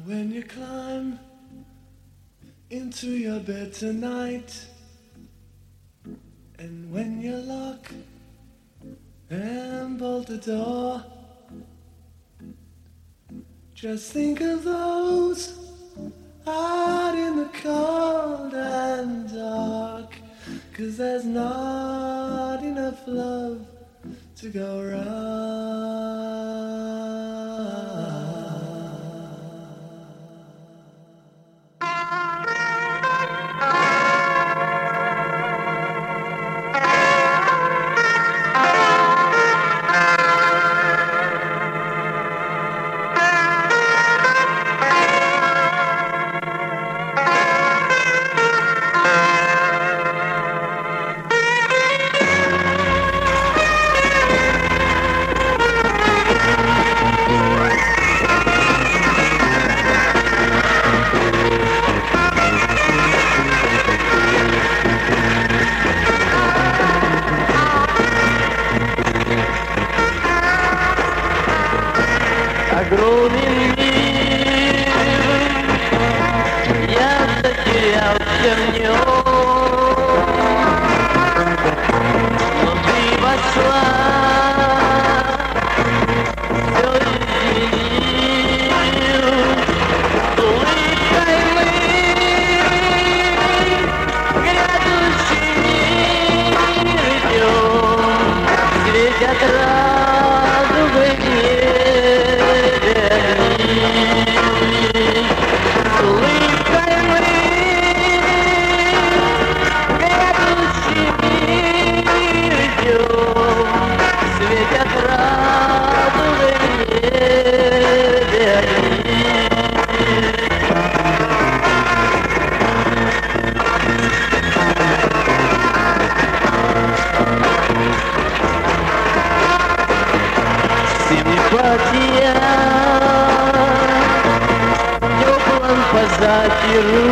when you climb into your bed tonight, and when you lock and bolt the door, just think of those out in the cold and dark, 'cause there's not enough love to go round. Огромен мир, я затерялся в нем, но ты вошла, все изменил, с улыбкой мы в грядущий мир идем, светят радугой мне. Симпатия в теплом позаперу,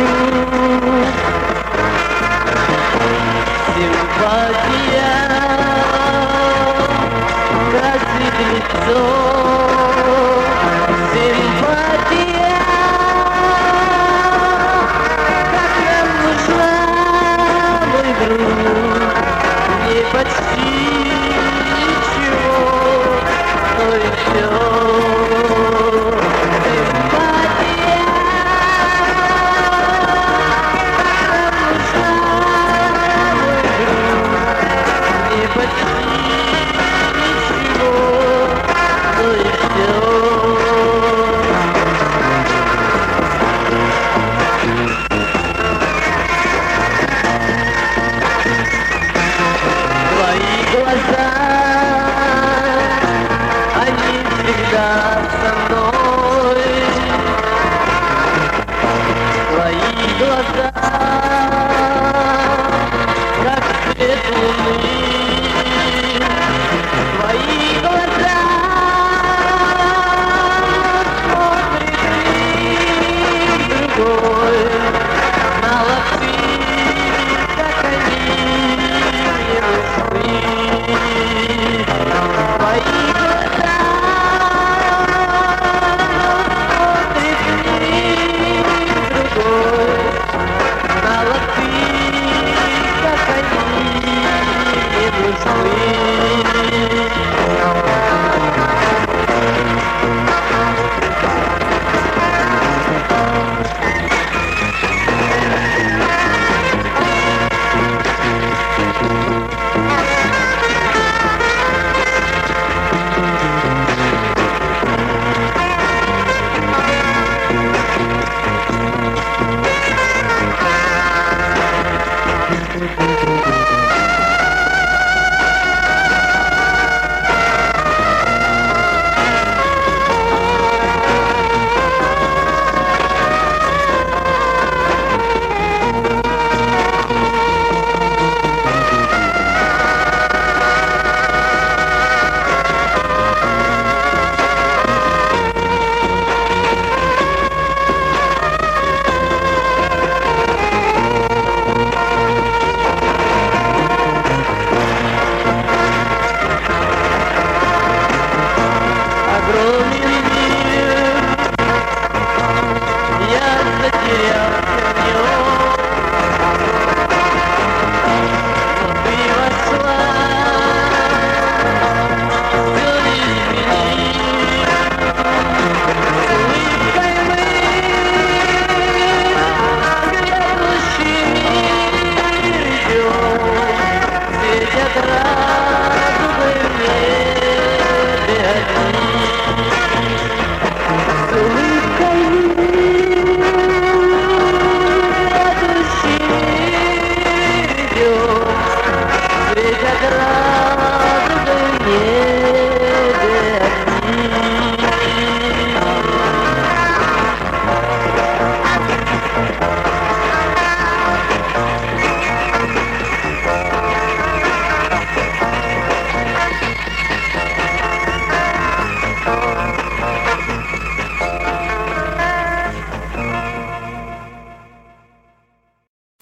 симпатия красит лицо.